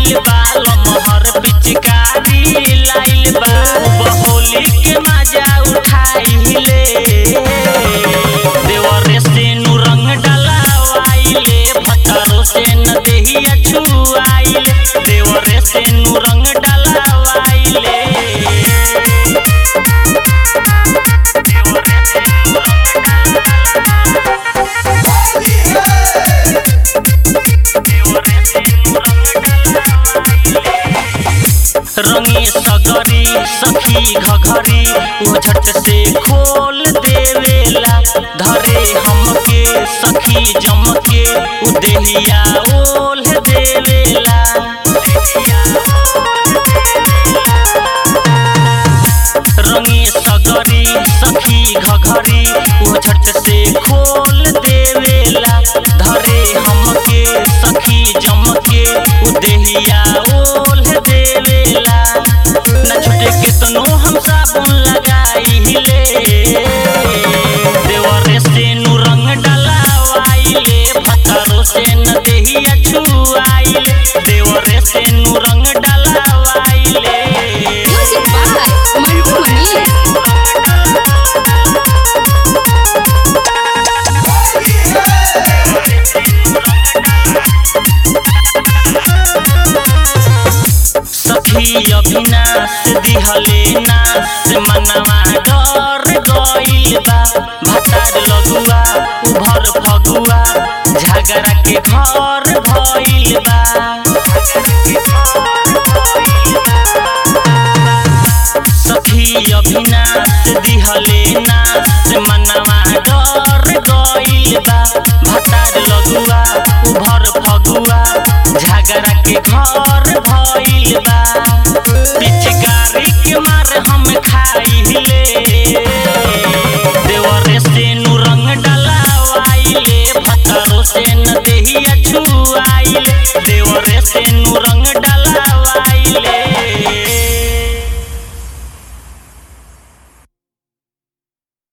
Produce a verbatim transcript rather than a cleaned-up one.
आइल बा लमहर पिचकारी लाइल बा होली के मजा उठाइले देवरे से नु रंग डलवाइले भतरो से न देहिया छुआइले देवरे से नु रंग डलवाइले रंगी सगरी सखी घघरी वो झट से खोल देवेला धरे हमके सखी जमके उ देहिया ओल देवेला रंगी सगरी सखी घघरी वो झट से खोल देवेला धरे हमके सखी जमके उ देहिया ओल देवेला न छुटे केतनो हम साबुन लगाइले देवरे से नु रंग डलवाइले भतरो से न देहिया छुआइले देवरे से नु रंग डलवाइले म्यूजिक बाय मंटू मनी सखी अभिनाश दिहले नाश मनवा डर गइल बा भतार लगुआ उभर फगुआ झगड़ा के घर भइल बा सखी अभिनाश दिहले नाश मनवा डर गइल बा भतार लगुआ उभर फगुआ झगड़ा के घर भइल बा पिचकारी के मार हम खाइले देवरे से नु रंग डलवाइले भतरो से न देहिया छुआइले देवरे से नु रंग